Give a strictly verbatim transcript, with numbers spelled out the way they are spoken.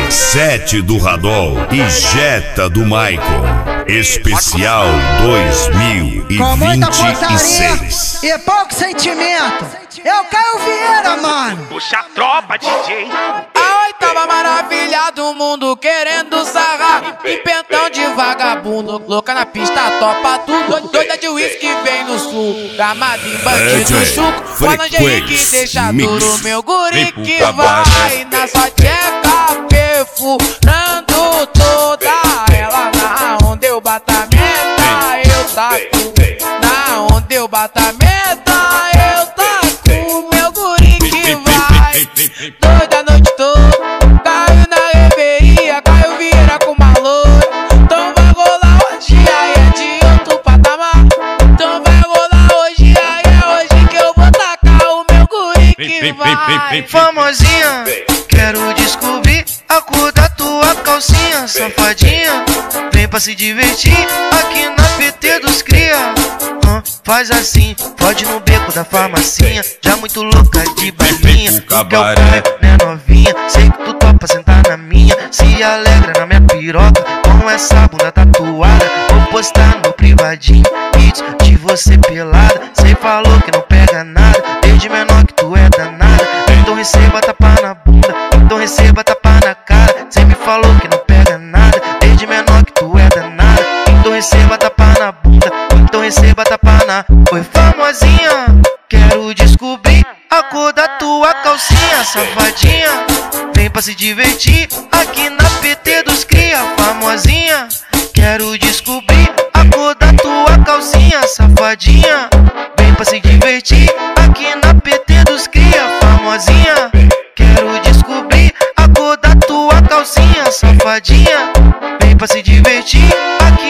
Sete do Radol e Jetta do Maicon. Especial dois mil e vinte e seis. E pouco sentimento. Eu Caio Vieira, mano. Puxa a tropa, D J. A oitava maravilha do mundo querendo sarrar. E pentão de vagabundo, louca na pista, topa tudo. Doida de uísque vem no sul, gamado em bandido chuco. Falange que deixa duro, meu guri que vai na sua tcheca, perfurando toda ela. Na onda eu bato a meta, eu taco. Na onda eu bato a meta, eu taco. Meu guri que vai, doida a noite toda. Caiu na reveria, Caio Vieira com malor. Então vai rolar hoje, aí é de outro patamar. Então vai rolar hoje, aí é hoje que eu vou tacar o meu guri que vai. Famosinha, quero descobrir a cor da tua calcinha, safadinha. Vem pra se divertir aqui na P T dos cria. Hum, faz assim, pode no beco da farmacinha. Já muito louca de balinha, tu quer o carro, né novinha? Sei que tu topa sentar na minha. Se alegra na minha piroca com essa bunda tatuada. Vou postar no meu privadinho vídeos de você pelada. Cê falou que não pega nada, desde menor que tu é danada. Então receba tapa na bunda, então receba tapa na cara. Cê me falou que não pega nada, desde menor que tu é danada. Então receba tapa na bunda, então receba tapa na... Oi famosinha, quero descobrir a cor da tua calcinha, safadinha. Vem pra se divertir aqui na P T dos cria. Famosinha, quero descobrir a cor da tua calcinha, safadinha. Vem pra se divertir aqui na P T dos cria. Famosinha, quero descobrir a cor da tua calcinha, safadinha. Vem pra se divertir aqui